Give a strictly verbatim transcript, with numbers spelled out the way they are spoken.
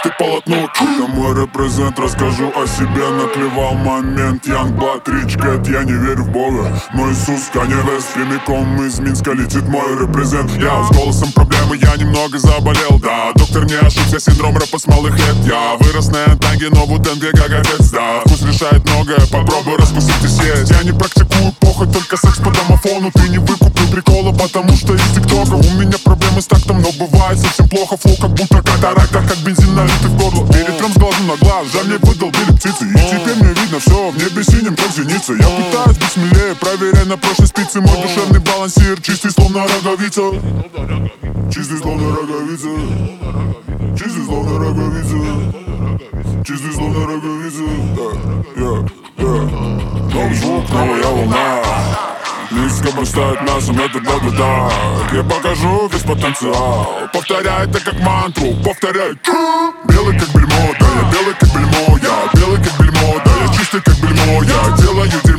ты полотно. Это мой репрезент, расскажу о себе. Наклевал момент, Youngblood, Rich Cat. Я не верю в Бога, но Иисус Kanye West. Прямиком из Минска летит мой репрезент. Я с голосом проблемы, я немного заболел. Да, доктор не ошибся, синдром рэпа с малых лет. Я вырос на Антанге, но в Утенге как отец. Да, вкус решает многое, попробуй раскусить и съесть. Я не практикую похоть, только секс по домофону. Ты не выкупил прикола, потому что из тиктока. У меня проблемы с тактом, но бывает совсем плохо. Флоу как будто катаракта, как бензин налитый в горло. Перетрем с глазу на глаз, жаль мне выдал били птицы. И теперь мне видно все в небе синим, как зеница. Я пытаюсь быть смелее, проверяй на прошлой спице. Мой душевный балансир, чистый словно роговица. Чистый словно роговица. Чистый словно роговица. Чистый словно роговица. Новый звук, новая волна. Низко бросает мясо, метод наблюдать. Я покажу весь потенциал. Повторяй это как мантру, повторяй. Белый как бельмо, да, я белый как бельмо. Я белый как бельмо, да, я чистый как бельмо. Я делаю